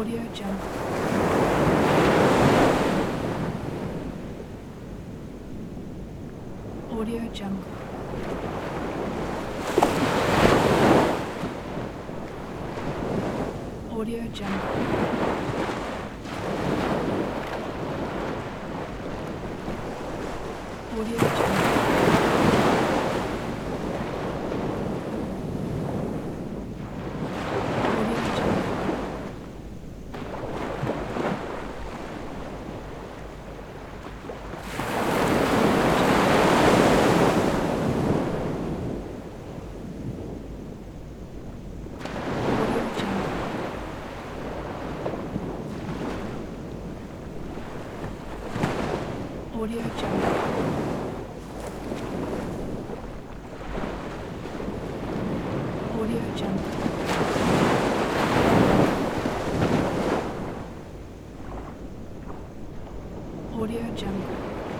Audio Jungle. Audio Jungle. Audio Jungle. Audio Jungle. Audio Jungle. Audio Jungle. Audio Jungle.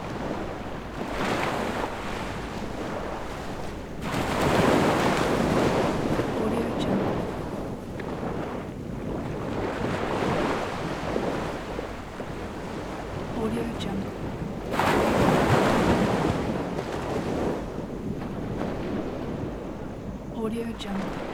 Audio Jungle. Audio Jungle. Audio Jungle.